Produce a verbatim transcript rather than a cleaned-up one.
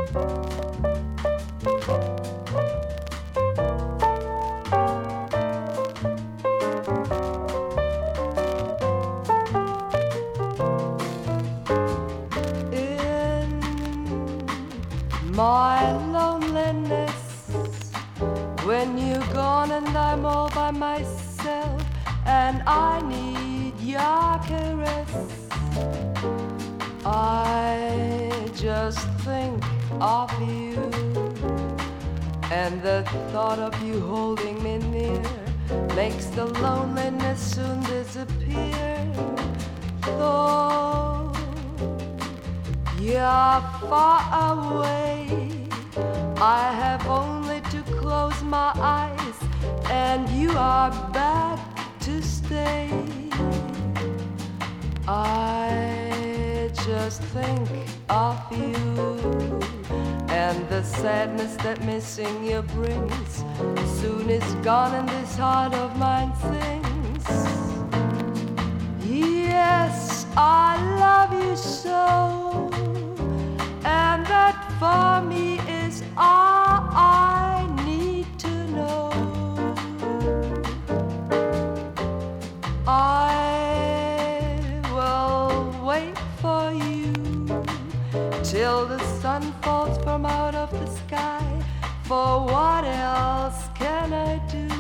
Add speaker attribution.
Speaker 1: My loneliness, when you're gone and I'm all by myself, and I need your caress, I just think of you, and the thought of you holding me near makes the loneliness soon disappear. Though you're far away, I have only to close my eyes and you are back to stay. I just think of you and the sadness that missing you brings soon is gone and this heart of mine sings. Yes, I love you so, and that for me is all I need to know. I will wait for you till the sun falls from out of the sky, for what else can I do?